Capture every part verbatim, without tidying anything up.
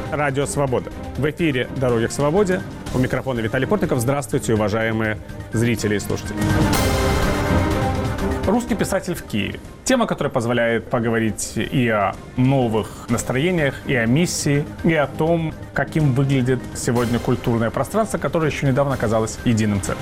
Радио «Свобода». В эфире «Дороги к свободе». У микрофона Виталий Портников. Здравствуйте, уважаемые зрители и слушатели. Русский писатель в Киеве. Тема, которая позволяет поговорить и о новых настроениях, и о миссии, и о том, каким выглядит сегодня культурное пространство, которое еще недавно казалось единым целым.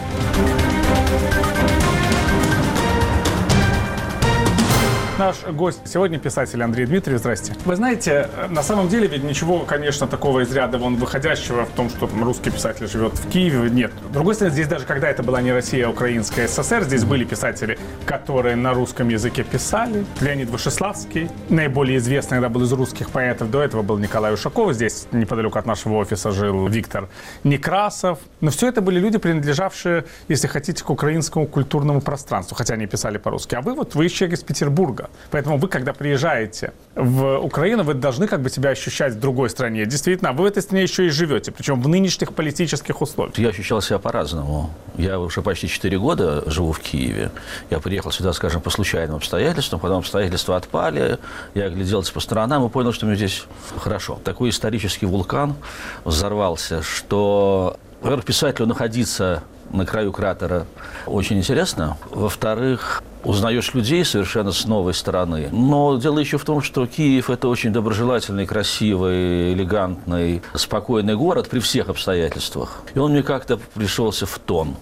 Наш гость сегодня писатель Андрей Дмитриев. Здрасте. Вы знаете, на самом деле ведь ничего, конечно, такого из ряда вон выходящего в том, что русский писатель живет в Киеве, нет. С другой стороны, здесь даже когда это была не Россия, а Украинская ССР, здесь были писатели, которые на русском языке писали. Леонид Вышеславский, наиболее известный иногда был из русских поэтов. До этого был Николай Ушаков. Здесь неподалеку от нашего офиса жил Виктор Некрасов. Но все это были люди, принадлежавшие, если хотите, к украинскому культурному пространству, хотя они писали по-русски. А вы вот, вы человек из Петербурга. Поэтому вы, когда приезжаете в Украину, вы должны как бы себя ощущать в другой стране. Действительно, вы в этой стране еще и живете, причем в нынешних политических условиях. Я ощущал себя по-разному. Я уже почти четыре года живу в Киеве. Я приехал сюда, скажем, по случайным обстоятельствам, потом обстоятельства отпали. Я огляделся по сторонам и понял, что мне здесь хорошо. Такой исторический вулкан взорвался, что, во-первых, писателю находиться на краю кратера очень интересно. Во-вторых, узнаешь людей совершенно с новой стороны. Но дело еще в том, что Киев – это очень доброжелательный, красивый, элегантный, спокойный город при всех обстоятельствах. И он мне как-то пришелся в тон.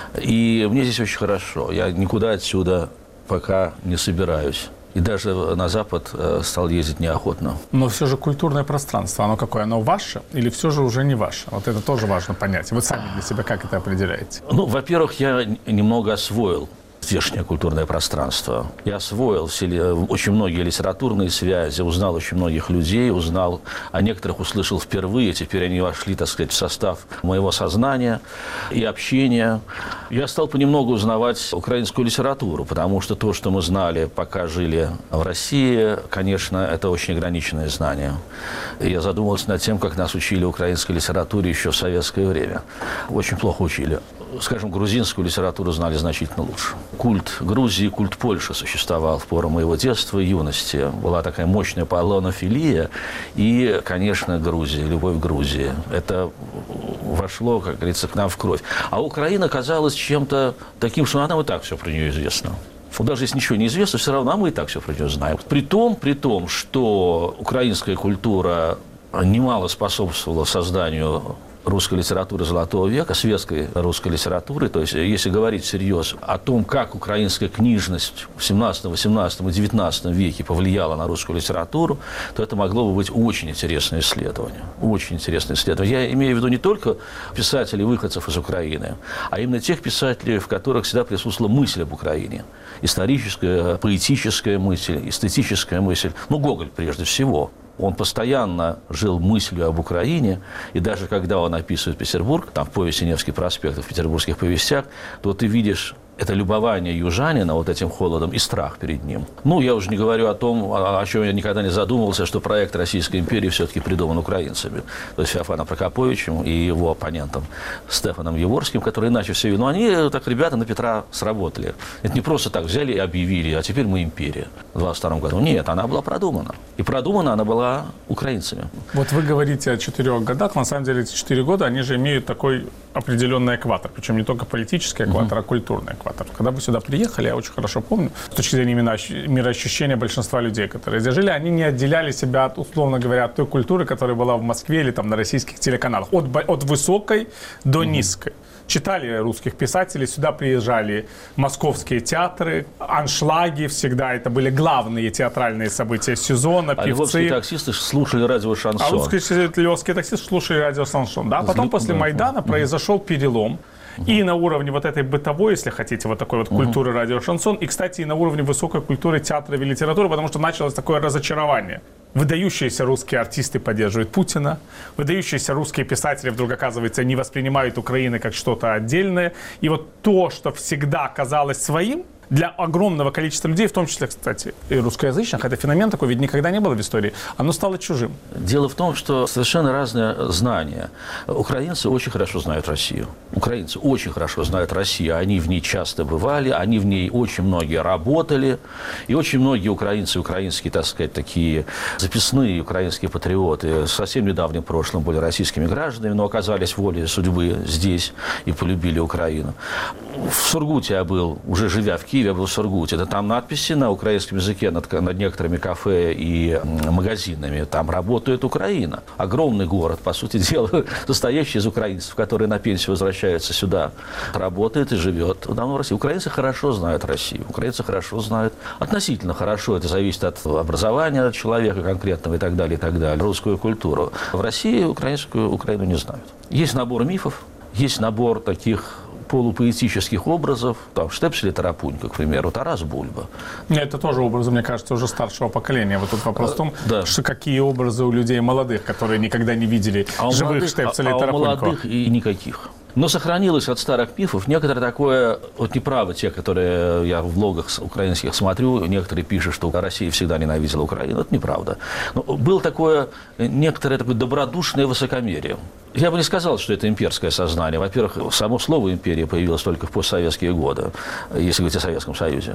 И мне здесь очень хорошо. Я никуда отсюда пока не собираюсь. И даже на Запад стал ездить неохотно. Но все же культурное пространство, оно какое? Оно ваше или все же уже не ваше? Вот это тоже важно понять. Вы сами для себя как это определяете? Ну, во-первых, я немного освоил здешнее культурное пространство. Я освоил все, очень многие литературные связи, узнал очень многих людей, узнал о некоторых, услышал впервые. Теперь они вошли, так сказать, в состав моего сознания и общения. Я стал понемногу узнавать украинскую литературу, потому что то, что мы знали, пока жили в России, конечно, это очень ограниченное знание. И я задумался над тем, как нас учили украинской литературе еще в советское время. Очень плохо учили. Скажем, грузинскую литературу знали значительно лучше. Культ Грузии, культ Польши существовал в пору моего детства и юности. Была такая мощная полонофилия и, конечно, Грузия, любовь к Грузии. Это вошло, как говорится, к нам в кровь. А Украина казалась чем-то таким, что нам и так все про нее известно. Даже если ничего не известно, все равно мы и так все про нее знаем. При том, при том, что украинская культура немало способствовала созданию русской литературы Золотого века, светской русской литературы. То есть, если говорить всерьез о том, как украинская книжность в семнадцатом, восемнадцатом и девятнадцатом веке повлияла на русскую литературу, то это могло бы быть очень интересное исследование. Очень интересное исследование. Я имею в виду не только писателей-выходцев из Украины, а именно тех писателей, в которых всегда присутствовала мысль об Украине. Историческая, поэтическая мысль, эстетическая мысль. Ну, Гоголь прежде всего. Он постоянно жил мыслью об Украине, и даже когда он описывает Петербург, там в повести «Невский проспект», в петербургских повестях, то ты видишь это любование южанина вот этим холодом и страх перед ним. Ну, я уже не говорю о том, о чем я никогда не задумывался, что проект Российской империи все-таки придуман украинцами. То есть Феофаном Прокоповичем и его оппонентом Стефаном Еворским, которые иначе все... Ну, они, так, ребята, на Петра сработали. Это не просто так взяли и объявили, а теперь мы империя в двадцать втором году. Нет, она была продумана. И продумана она была украинцами. Вот вы говорите о четырех годах. На самом деле эти четыре года, они же имеют такой определенный экватор. Причем не только политический экватор, mm-hmm. а культурный экватор. Когда вы сюда приехали, я очень хорошо помню, с точки зрения мироощущения большинства людей, которые здесь жили, они не отделяли себя, от, условно говоря, от той культуры, которая была в Москве или там на российских телеканалах. От, от высокой до mm-hmm. низкой. Читали русских писателей, сюда приезжали московские театры, аншлаги всегда, это были главные театральные события сезона, а певцы. Львовские таксисты слушали радио «Шансон». А русские львовские таксисты слушали радио «Шансон», да? Потом после Майдана произошел перелом. И на уровне вот этой бытовой, если хотите, вот такой вот культуры радио «Шансон», и, кстати, и на уровне высокой культуры театра и литературы, потому что началось такое разочарование. Выдающиеся русские артисты поддерживают Путина, выдающиеся русские писатели вдруг, оказывается, не воспринимают Украину как что-то отдельное. И вот то, что всегда казалось своим, Для огромного количества людей, в том числе, кстати, и русскоязычных, это феномен такой, ведь никогда не было в истории. Оно стало чужим. Дело в том, что совершенно разные знания. Украинцы очень хорошо знают Россию. Украинцы очень хорошо знают Россию. Они в ней часто бывали, они в ней очень многие работали. И очень многие украинцы, украинские, так сказать, такие записные украинские патриоты в совсем недавнем прошлом были российскими гражданами, но оказались волей судьбы здесь и полюбили Украину. В Сургуте я был, уже живя в Киеве, я был в Сургуте. Это там надписи на украинском языке над, над некоторыми кафе и магазинами. Там работает Украина. Огромный город, по сути дела, состоящий из украинцев, которые на пенсию возвращаются сюда. Работает и живет давно в России. Украинцы хорошо знают Россию. Украинцы хорошо знают, относительно хорошо, это зависит от образования человека конкретного и так далее, и так далее, русскую культуру. В России украинскую Украину не знают. Есть набор мифов, есть набор таких полупоэтических образов, там, Штепсель и Тарапунька, к примеру, Тарас Бульба. Это тоже образы, мне кажется, уже старшего поколения. Вот тут вопрос в том, да. что какие образы у людей молодых, которые никогда не видели а живых молодых, Штепселя а, и Тарапуньку. А у молодых и никаких. Но сохранилось от старых мифов некоторое такое, вот неправы те, которые я в блогах украинских смотрю, некоторые пишут, что Россия всегда ненавидела Украину. Это неправда. Но было такое, некоторое такое добродушное высокомерие. Я бы не сказал, что это имперское сознание. Во-первых, само слово «империя» появилось только в постсоветские годы, если говорить о Советском Союзе.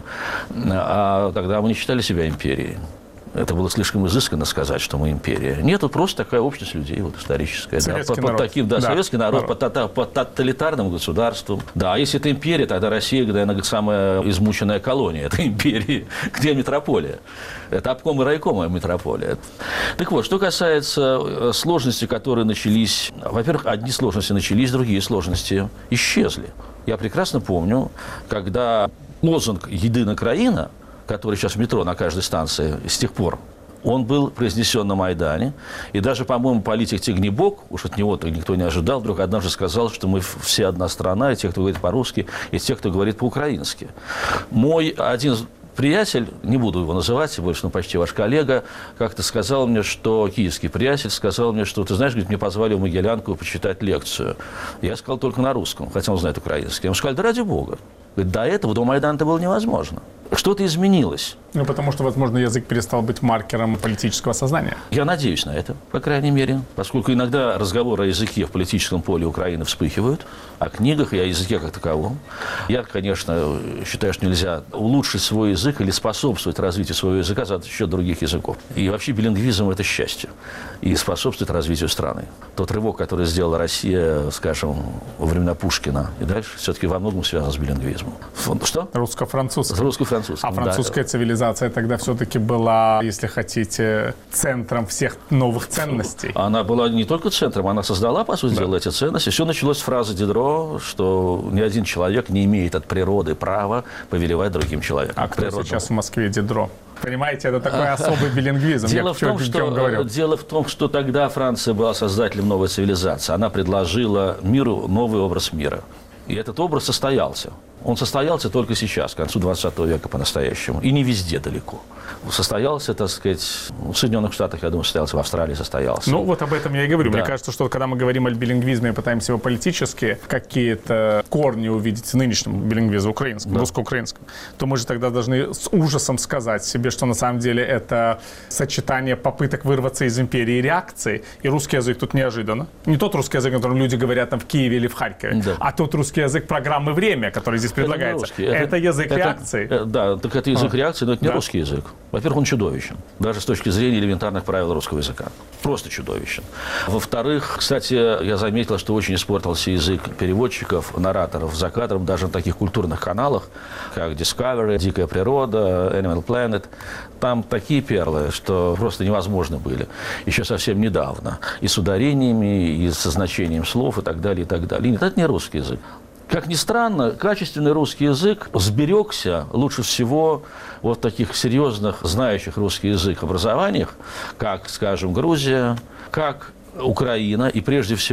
А тогда мы не считали себя империей. Это было слишком изысканно сказать, что мы империя. Нет, это просто такая общность людей, вот, историческая. Да, под, под таким, да, да, советский народ, народ. Под, под тоталитарным государством. Да, а если это империя, тогда Россия, наверное, самая измученная колония этой империи. Где метрополия? Это обком и райком метрополия. Так вот, что касается сложностей, которые начались... Во-первых, одни сложности начались, другие сложности исчезли. Я прекрасно помню, когда лозунг «Единая Краина», который сейчас в метро на каждой станции с тех пор, он был произнесен на Майдане. И даже, по-моему, политик Тягнебок, уж от него-то никто не ожидал, вдруг однажды сказал, что мы все одна страна, и те, кто говорит по-русски, и те, кто говорит по-украински. Мой один приятель, не буду его называть, больше, ну, почти ваш коллега, как-то сказал мне, что, киевский приятель, сказал мне, что, ты знаешь, говорит, мне позвали в Могилянку почитать лекцию. Я сказал только на русском, хотя он знает украинский. Ему сказали, да ради бога. Говорит, до этого, до Майдана это было невозможно. Что-то изменилось. Ну, потому что, возможно, язык перестал быть маркером политического сознания. Я надеюсь на это, по крайней мере. Поскольку иногда разговоры о языке в политическом поле Украины вспыхивают, о книгах и о языке как таковом. Я, конечно, считаю, что нельзя улучшить свой язык или способствовать развитию своего языка за счет других языков. И вообще билингвизм – это счастье. И способствует развитию страны. Тот рывок, который сделала Россия, скажем, во времена Пушкина и дальше, все-таки во многом связан с билингвизмом. Что? Русско-французский. Русско-французский. А французская да. цивилизация тогда все-таки была, если хотите, центром всех новых ценностей. Она была не только центром, она создала, по сути да. дела, эти ценности. Все началось с фразы Дидро, что ни один человек не имеет от природы права повелевать другим человеком. А кто Природа. Сейчас в Москве Дидро? Понимаете, это такой особый билингвизм. Дело в, том, что, дело в том, что тогда Франция была создателем новой цивилизации. Она предложила миру новый образ мира. И этот образ состоялся. Он состоялся только сейчас, к концу двадцатого века по-настоящему. И не везде далеко. Состоялся, так сказать, в Соединенных Штатах, я думаю, состоялся, в Австралии состоялся. Ну, вот об этом я и говорю. Да. Мне кажется, что когда мы говорим о билингвизме и пытаемся его политически какие-то корни увидеть в нынешнем билингвизме украинском, да. русско-украинском, то мы же тогда должны с ужасом сказать себе, что на самом деле это сочетание попыток вырваться из империи и реакции. И русский язык тут неожиданно. Не тот русский язык, о котором люди говорят там в Киеве или в Харькове, да. а тот русский язык программы «Время», который здесь предлагается. Это, это, это язык это, реакции. Это, да, так это язык а. реакции, но это не да. русский язык. Во-первых, он чудовищен. Даже с точки зрения элементарных правил русского языка. Просто чудовищен. Во-вторых, кстати, я заметил, что очень испортился язык переводчиков, нараторов за кадром, даже на таких культурных каналах, как Discovery, Дикая природа, Animal Planet. Там такие перлы, что просто невозможно были. Еще совсем недавно. И с ударениями, и со значением слов, и так далее, и так далее. Нет, это не русский язык. Как ни странно, качественный русский язык сберегся лучше всего вот в таких серьезных, знающих русский язык образованиях, как, скажем, Грузия, как Украина и, прежде всего,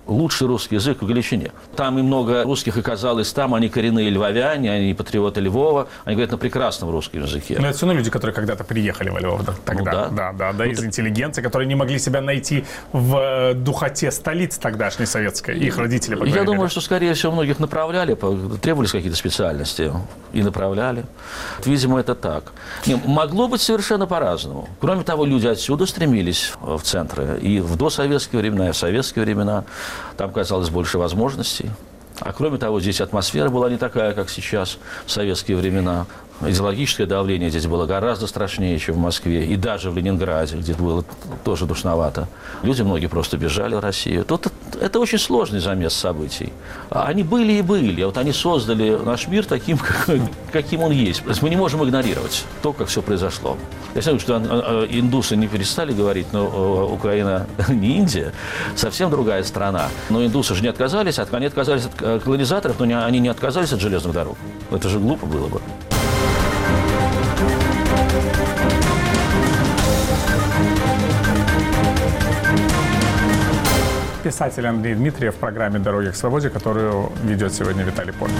лучший русский язык в Галичине. Там и много русских оказалось там, они коренные львовяне, они патриоты Львова, они говорят на прекрасном русском языке. Но это все равно люди, которые когда-то приехали во Львов, да, тогда, ну, да. да, да, да, ну, из так... интеллигенции, которые не могли себя найти в духоте столицы тогдашней советской, их родители, по Я думаю, что, скорее всего, многих направляли, требовались какие-то специальности, и направляли. Видимо, это так. Не, могло быть совершенно по-разному. Кроме того, люди отсюда стремились в центры, и в досоветские времена, и в советские времена. Там казалось больше возможностей. А кроме того, здесь атмосфера была не такая, как сейчас, в советские времена. Идеологическое давление здесь было гораздо страшнее, чем в Москве. И даже в Ленинграде, где было тоже душновато. Люди многие просто бежали в Россию. Тут это очень сложный замес событий. Они были и были. Вот они создали наш мир таким, каким он есть. То есть мы не можем игнорировать то, как все произошло. Я знаю, что индусы не перестали говорить, но Украина не Индия, совсем другая страна. Но индусы же не отказались, они отказались от колонизаторов, но они не отказались от железных дорог. Это же глупо было бы. Писатель Андрей Дмитриев в программе «Дороги к свободе», которую ведет сегодня Виталий Портник.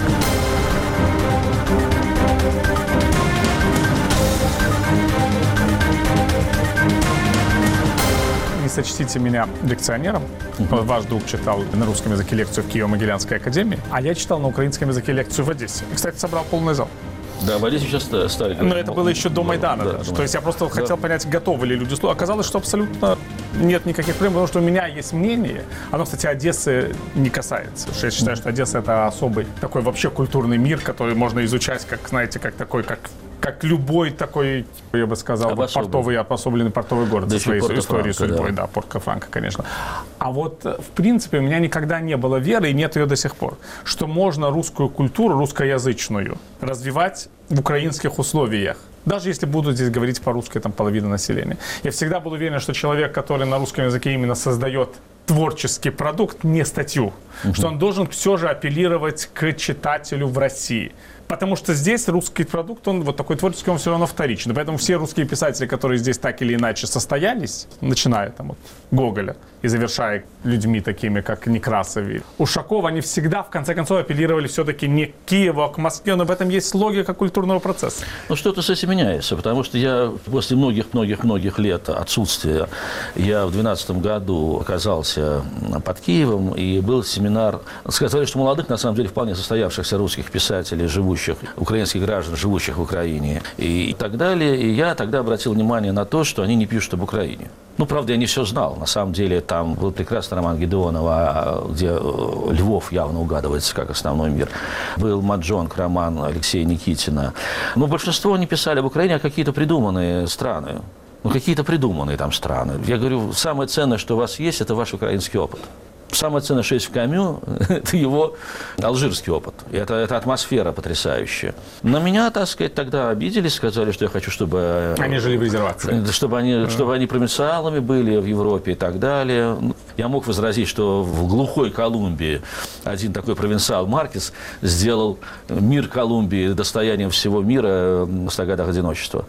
Не сочтите меня лекционером. Uh-huh. Ваш друг читал на русском языке лекцию в Киево-Могилянской академии, а я читал на украинском языке лекцию в Одессе. И, кстати, собрал полный зал. Да, в Одессе сейчас стали. Но это было еще до Майдана. Да, да. То есть я просто да. хотел понять, готовы ли люди слушать. Оказалось, что абсолютно нет никаких проблем, потому что у меня есть мнение. Оно, кстати, Одессы не касается. Я считаю, что Одесса — это особый такой вообще культурный мир, который можно изучать, как, знаете, как такой, как как любой такой, я бы сказал, Обособленный. портовый, обособленный портовый город да со своей историей, судьбой. Да, да Порто-Франко, конечно. А вот, в принципе, у меня никогда не было веры, и нет ее до сих пор, что можно русскую культуру, русскоязычную, развивать в украинских условиях. Даже если будут здесь говорить по-русски там половина населения. Я всегда был уверен, что человек, который на русском языке именно создает творческий продукт, не статью, uh-huh. что он должен все же апеллировать к читателю в России. Потому что здесь русский продукт, он вот такой творческий, он все равно вторичный. Поэтому все русские писатели, которые здесь так или иначе состоялись, начиная там от Гоголя и завершая людьми такими, как Некрасов, Ушаков, они всегда, в конце концов, апеллировали все-таки не к Киеву, а к Москве. Но в этом есть логика культурного процесса. Ну, что-то с этим меняется, потому что я после многих-многих-многих лет отсутствия, я в двенадцатом году оказался под Киевом, и был семинар, сказали, что молодых, на самом деле, вполне состоявшихся русских писателей, живущих, украинских граждан, живущих в Украине и так далее. И я тогда обратил внимание на то, что они не пишут об Украине. Ну, правда, я не все знал. На самом деле, там был прекрасный роман Гедеонова, где Львов явно угадывается как основной мир. Был «Маджонг», роман Алексея Никитина. Но большинство не писали об Украине, а какие-то придуманные страны. Ну, какие-то придуманные там страны. Я говорю, самое ценное, что у вас есть, это ваш украинский опыт. Самое ценное, что есть в Камю, это его алжирский опыт. Это, это атмосфера потрясающая. На меня, так сказать, тогда обиделись, сказали, что я хочу, чтобы... Они жили в резервации. Чтобы они, mm. чтобы они провинциалами были в Европе и так далее. Я мог возразить, что в глухой Колумбии один такой провинциал Маркес сделал мир Колумбии достоянием всего мира в ста годах одиночества.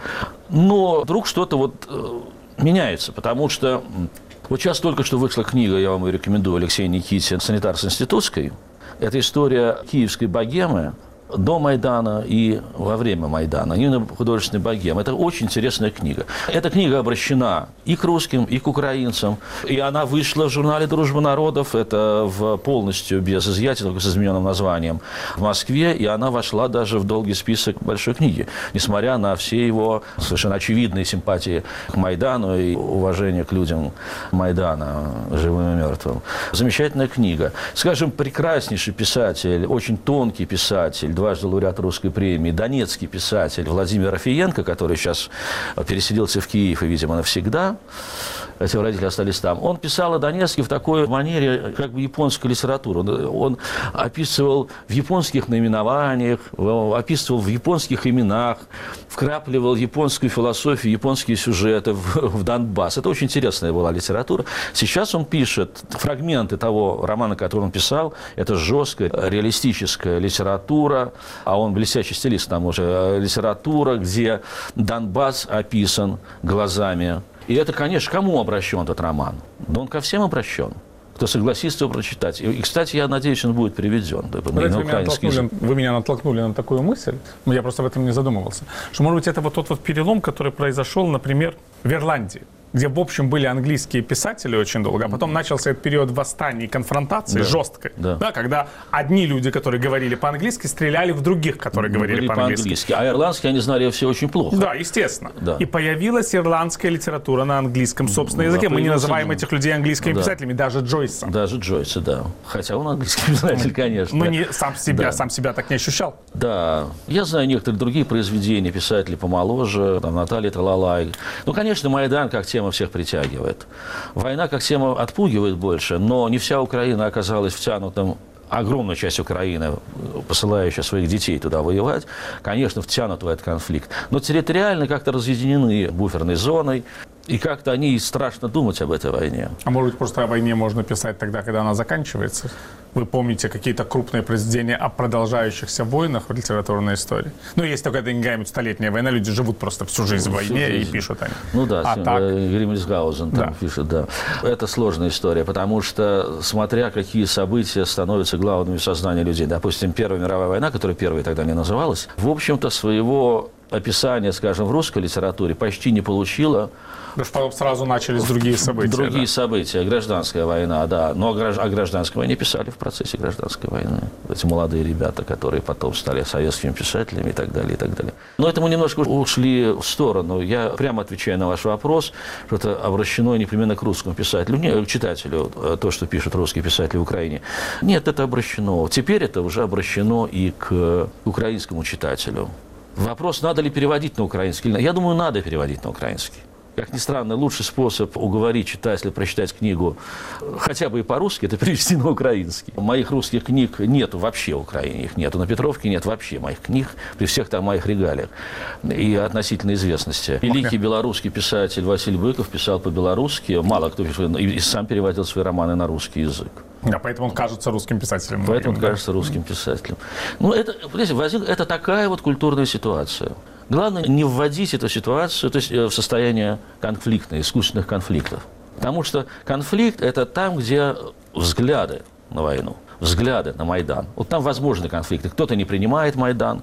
Но вдруг что-то вот меняется, потому что... Вот сейчас только что вышла книга, я вам ее рекомендую, Алексея Никитина «Санитар с институтской». Это история киевской богемы до Майдана и во время Майдана, именно художественной богемы. Это очень интересная книга. Эта книга обращена и к русским, и к украинцам. И она вышла в журнале «Дружба народов». Это в, полностью без изъятия, только с измененным названием, в Москве. И она вошла даже в долгий список большой книги. Несмотря на все его совершенно очевидные симпатии к Майдану и уважение к людям Майдана, живым и мертвым. Замечательная книга. Скажем, прекраснейший писатель, очень тонкий писатель, дважды лауреат русской премии, донецкий писатель Владимир Рафиенко, который сейчас переселился в Киев и, видимо, навсегда, эти родители остались там, он писал о Донецке в такой манере, как бы японской литературы. Он, он описывал в японских наименованиях, описывал в японских именах, вкрапливал японскую философию, японские сюжеты в, в Донбасс. Это очень интересная была литература. Сейчас он пишет фрагменты того романа, который он писал. Это жесткая, реалистическая литература, а он блестящий стилист, там уже литература, где Донбасс описан глазами. И это, конечно, кому обращен этот роман? Да он ко всем обращен. кто согласится его прочитать. И, и, кстати, я надеюсь, он будет переведен. Да, на вы, украинский меня язык. вы меня натолкнули на такую мысль, но я просто об этом не задумывался, что, может быть, это вот тот вот перелом, который произошел, например, в Ирландии, где, в общем, были английские писатели очень долго, а потом начался этот период восстания и конфронтации, да, жесткой, да. Да, когда одни люди, которые говорили по-английски, стреляли в других, которые ну, говорили по-английски. по-английски. А ирландские они знали все очень плохо. Да, естественно. Да. И появилась ирландская литература на английском собственном языке. Да, мы не называем этих людей английскими да. писателями, даже Джойса. Даже Джойса, да. Хотя он английский писатель, конечно. Но не, сам, себя, да. сам себя так не ощущал. Да. Я знаю некоторые другие произведения писателей помоложе, там, Наталья Талалай. Ну, конечно, Майдан как тема всех притягивает. Война как тема отпугивает больше, но не вся Украина оказалась втянутым, огромная часть Украины, посылающая своих детей туда воевать, конечно, втянута в этот конфликт. Но территориально как-то разъединены буферной зоной, и как-то они страшно думать об этой войне. А может быть, просто о войне можно писать тогда, когда она заканчивается? Вы помните какие-то крупные произведения о продолжающихся войнах в литературной истории? Ну, есть только какая-нибудь столетняя война, люди живут просто всю жизнь в войне жизнь. И пишут они. Ну да, а так... Гриммельсгаузен там да. пишет, да. Это сложная история, потому что, смотря какие события становятся главными в сознании людей, допустим, Первая мировая война, которая первой тогда не называлась, в общем-то, своего описания, скажем, в русской литературе почти не получила. Потому что потом сразу начались другие события. Другие да. события. Гражданская война, да. Но о гражданской войне писали в процессе гражданской войны. Эти молодые ребята, которые потом стали советскими писателями и так далее, и так далее. Но это мы немножко ушли в сторону. Я прямо отвечаю на ваш вопрос, что это обращено непременно к русскому писателю, не к читателю, то, что пишут русские писатели в Украине. Нет, это обращено. Теперь это уже обращено и к украинскому читателю. Вопрос, надо ли переводить на украинский. Я думаю, надо переводить на украинский. Как ни странно, лучший способ уговорить читателя прочитать книгу хотя бы и по-русски, это перевести на украинский. Моих русских книг нет вообще в Украине, их нету. На Петровке нет вообще моих книг, при всех там моих регалиях и относительной известности. Великий белорусский писатель Василий Быков писал по-белорусски, мало кто пишет, и сам переводил свои романы на русский язык. Да, поэтому он кажется русским писателем. Поэтому он да? кажется русским писателем. Ну, это, это такая вот культурная ситуация. Главное не вводить эту ситуацию, то есть в состояние конфликтное, искусственных конфликтов. Потому что конфликт – это там, где взгляды на войну, взгляды на Майдан. Вот там возможны конфликты. Кто-то не принимает Майдан.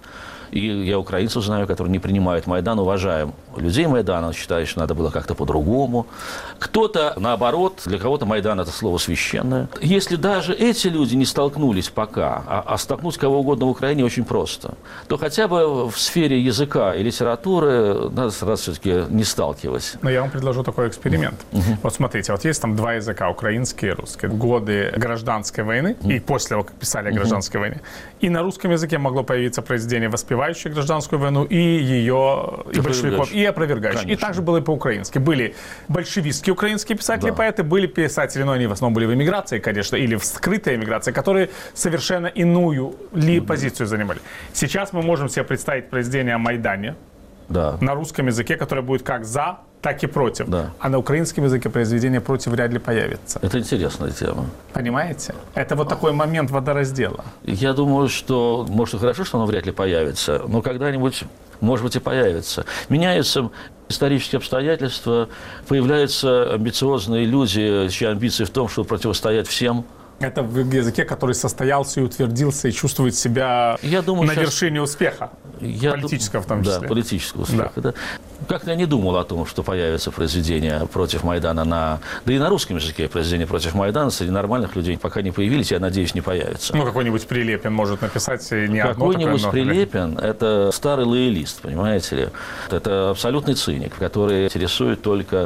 И я украинцев знаю, которые не принимают Майдан, уважаем людей Майдана, считают, что надо было как-то по-другому. Кто-то, наоборот, для кого-то Майдан – это слово священное. Если даже эти люди не столкнулись пока, а, а столкнуть кого угодно в Украине очень просто, то хотя бы в сфере языка и литературы надо сразу все-таки не сталкивать. Но я вам предложу такой эксперимент. Uh-huh. Вот смотрите, вот есть там два языка, украинский и русский. Годы гражданской войны, uh-huh. и после того, как писали о гражданской uh-huh. войне. И на русском языке могло появиться произведение, воспевающее гражданскую войну, и ее, и большевиков, и опровергающие. И также было и по-украински. Были большевистские украинские писатели, да. поэты, были писатели, но они в основном были в эмиграции, конечно, или в скрытой эмиграции, которые совершенно иную ли mm-hmm. позицию занимали. Сейчас мы можем себе представить произведение о Майдане да. на русском языке, которое будет как за, так и против. Да. А на украинском языке произведение против вряд ли появится. Это интересная тема. Понимаете? Это вот такой момент водораздела. Я думаю, что, может, и хорошо, что оно вряд ли появится, но когда-нибудь, может быть, и появится. Меняются исторические обстоятельства, появляются амбициозные люди, чьи амбиции в том, чтобы противостоять всем. Это в языке, который состоялся и утвердился, и чувствует себя я думаю, на сейчас... вершине успеха. Я политического в том числе. Да, политического успеха. Да. Да. Как-то я не думал о том, что появится произведение против Майдана на... Да и на русском языке произведение против Майдана среди нормальных людей пока не появились, я надеюсь, не появится. Ну, какой-нибудь Прилепин может написать не одно. Какой-нибудь Прилепин – это старый лоялист, понимаете ли. Это абсолютный циник, который интересует только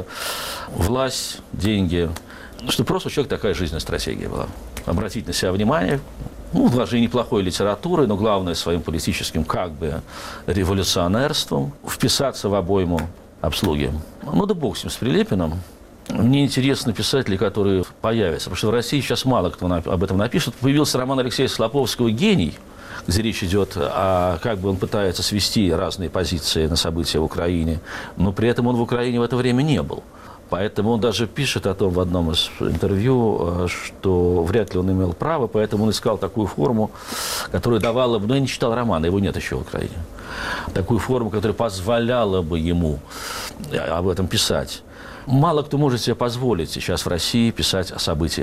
власть, деньги. Что просто у человека такая жизненная стратегия была. Обратить на себя внимание, ну, вложение неплохой литературы, но главное своим политическим как бы революционерством, вписаться в обойму обслуги. Ну да бог с ним, с Прилепиным. Мне интересны писатели, которые появятся, потому что в России сейчас мало кто об этом напишет. Появился роман Алексея Слоповского «Гений», где речь идет о, как бы он пытается свести разные позиции на события в Украине, но при этом он в Украине в это время не был. Поэтому он даже пишет о том в одном из интервью, что вряд ли он имел право, поэтому он искал такую форму, которая давала бы, ну, я не читал романа, его нет еще в Украине, такую форму, которая позволяла бы ему об этом писать. Мало кто может себе позволить сейчас в России писать о событиях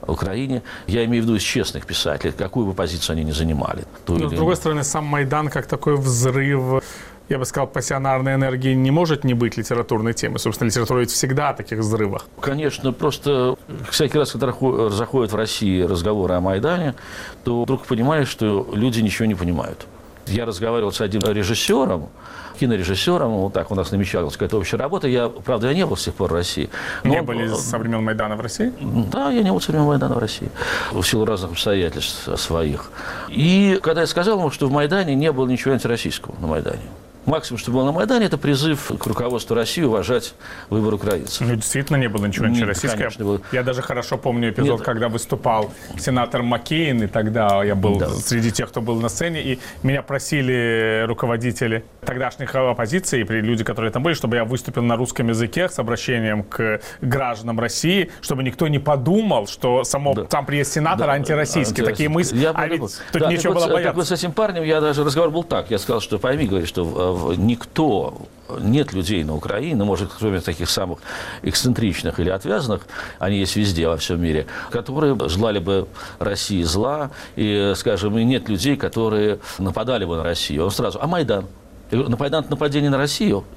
Украине. Я имею в виду из честных писателей, какую бы позицию они ни занимали. Но, с другой стороны, сам Майдан как такой взрыв, я бы сказал, пассионарной энергии не может не быть литературной темой. Собственно, литература ведь всегда о таких взрывах. Конечно, просто всякий раз, когда заходят в России разговоры о Майдане, то вдруг понимаешь, что люди ничего не понимают. Я разговаривал с одним режиссером, кинорежиссером, вот так у нас намечалась какая-то общая работа. Я, правда, я не был с тех пор в России. Но не он, были со времен Майдана в России? Да, я не был со времен Майдана в России. В силу разных обстоятельств своих. И когда я сказал ему, что в Майдане не было ничего антироссийского на Майдане. Максимум, что было на Майдане, это призыв к руководству России уважать выбор украинцев. Ну, действительно не было ничего антироссийского. Я даже хорошо помню эпизод, Нет. когда выступал сенатор Маккейн, и тогда я был да. среди тех, кто был на сцене, и меня просили руководители тогдашних оппозиций, и люди, которые там были, чтобы я выступил на русском языке с обращением к гражданам России, чтобы никто не подумал, что само, да. сам приезд сенатора да. антироссийский. Антироссийский. Такие мысли. Я а ведь тут да, нечего было вот, бояться. Так вот с этим парнем я даже разговор был так. Я сказал, что пойми, говорит, что никто, нет людей на Украине, может, кроме таких самых эксцентричных или отвязанных, они есть везде, во всем мире, которые желали бы России зла, и, скажем, и нет людей, которые нападали бы на Россию. Он сразу, а Майдан? Нападение на Россию,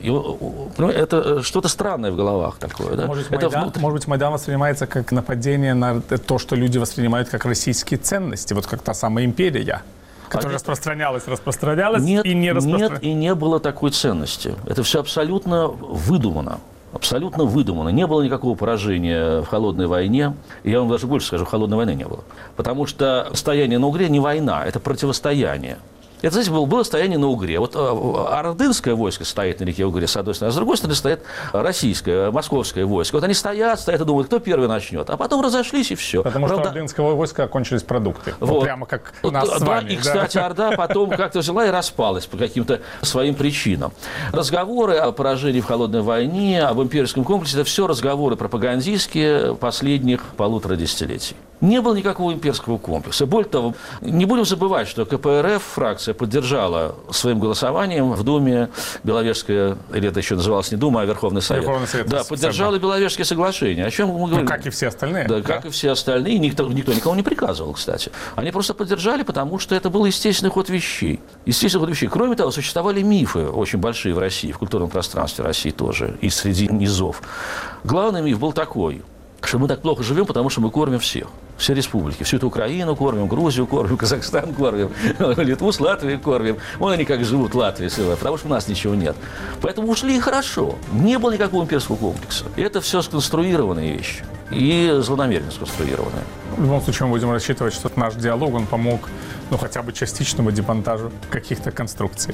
это что-то странное в головах такое. Да? Может, это Майдан, внутр... может быть, Майдан воспринимается как нападение на то, что люди воспринимают как российские ценности, вот как та самая империя. Которая а распространялась, распространялась нет, и не распространялась. Нет, и не было такой ценности. Это все абсолютно выдумано. Абсолютно выдумано. Не было никакого поражения в холодной войне. И я вам даже больше скажу, холодной войны не было. Потому что стояние на Угре не война, это противостояние. Это, знаете, было, было стояние на Угре. Вот ордынское войско стоит на реке Угре, с одной стороны, а с другой стороны стоит российское, московское войско. Вот они стоят, стоят и думают, кто первый начнет. А потом разошлись, и все. Потому Правда, что ордынского войска кончились продукты. Вот. Вот прямо как у нас да, с вами. И, да. кстати, Орда потом как-то взяла и распалась по каким-то своим причинам. Разговоры о поражении в холодной войне, об имперском комплексе, это все разговоры пропагандистские последних полутора десятилетий. Не было никакого имперского комплекса. Более того, не будем забывать, что ка пэ эр эф фракция поддержала своим голосованием в Думе Беловежская, или это еще называлось не Дума, а Верховный Совет. Верховный Совет да, поддержала да. Беловежские соглашения. О чем мы говорим? Ну, как и все остальные. Да, да. как и все остальные. Никто, никто никому не приказывал, кстати. Они просто поддержали, потому что это был естественный ход вещей. Естественный ход вещей. Кроме того, существовали мифы очень большие в России, в культурном пространстве России тоже, и среди низов. Главный миф был такой, что мы так плохо живем, потому что мы кормим всех. Все республики. Всю эту Украину кормим, Грузию кормим, Казахстан кормим, Литву с Латвией кормим. Вон они как живут, Латвия, потому что у нас ничего нет. Поэтому ушли и хорошо. Не было никакого имперского комплекса. И это все сконструированные вещи. И злонамеренно сконструированные. В любом случае мы будем рассчитывать, что наш диалог, он помог, ну, хотя бы частичному демонтажу каких-то конструкций.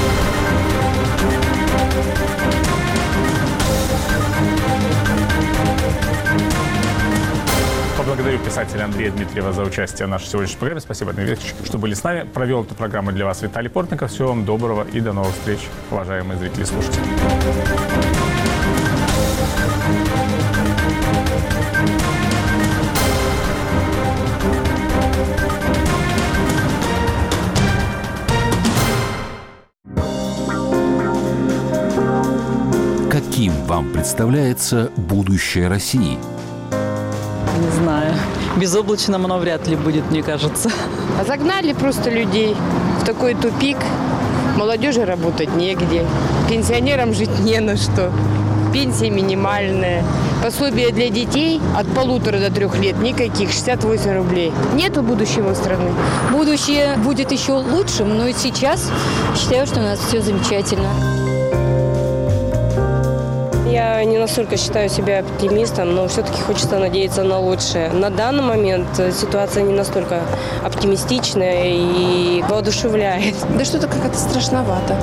Благодарю писателя Андрея Дмитриева за участие в нашей сегодняшней программе. Спасибо, Дмитрий Викторович, что были с нами. Провел эту программу для вас Виталий Портников. Всего вам доброго и до новых встреч, уважаемые зрители и слушатели. Каким вам представляется будущее России? Не знаю. Безоблачным оно вряд ли будет, мне кажется. А загнали просто людей в такой тупик. Молодежи работать негде. Пенсионерам жить не на что. Пенсия минимальная. Пособие для детей от полутора до трех лет никаких, шестьдесят восемь рублей. Нету будущего страны. Будущее будет еще лучшим, но и сейчас считаю, что у нас все замечательно. Я не настолько считаю себя оптимистом, но все-таки хочется надеяться на лучшее. На данный момент ситуация не настолько оптимистичная и воодушевляет. Да что-то как-то страшновато.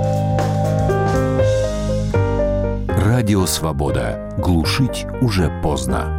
Радио «Свобода». Глушить уже поздно.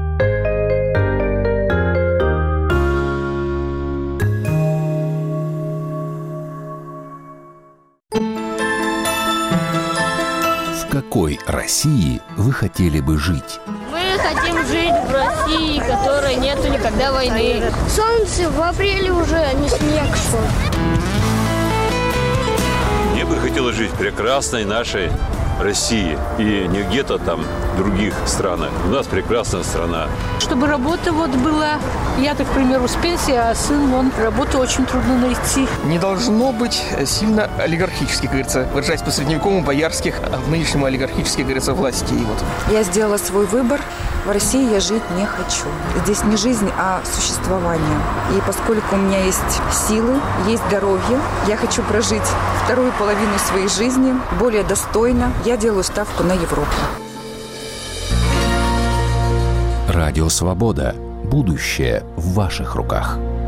В какой России вы хотели бы жить? Мы хотим жить в России, в которой нету никогда войны. Солнце в апреле уже, а не снег шел. Мне бы хотелось жить в прекрасной нашей России и не где-то там в других странах. У нас прекрасная страна. Чтобы работа вот была, я, так, к примеру, с пенсии, а сын, вон, работу очень трудно найти. Не должно быть сильно олигархических, как говорится, выражаясь по-средневековому, боярских, а в нынешнем олигархических, как говорится, властей. Вот. Я сделала свой выбор. В России я жить не хочу. Здесь не жизнь, а существование. И поскольку у меня есть силы, есть здоровье, я хочу прожить вторую половину своей жизни более достойно. Я делаю ставку на Европу. Радио «Свобода». Будущее в ваших руках.